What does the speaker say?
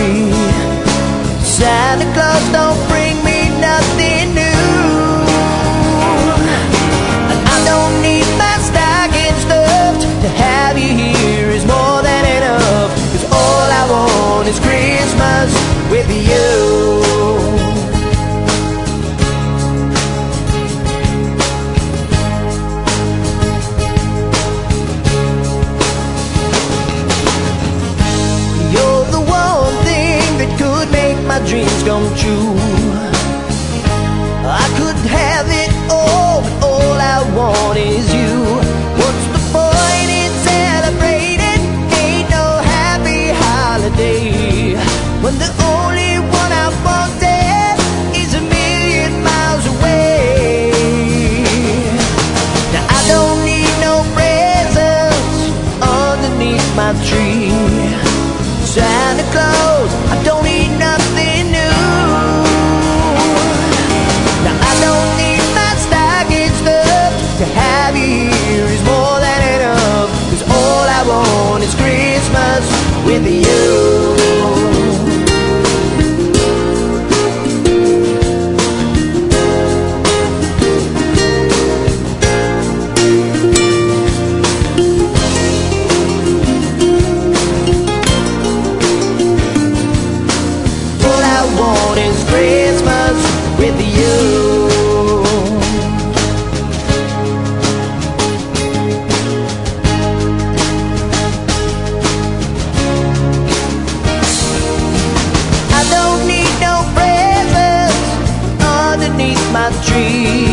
Santa Claus don't bring me nothing new, and I don't need my stocking stuffed. To have you here is more than enough, 'cause all I want is Christmas with you. My dreams come true. I could have it all, but all I want is you. What's the point in celebrating? Ain't no happy holiday when the only one I wanted is a million miles away. Now I don't need no presents underneath my tree. Santa Claus, I don't need nothing new. Now I don't need my stocking stuffed. To have you here is more than enough, 'cause all I want is Christmas with you. Christmas with you. I don't need no presents underneath my tree.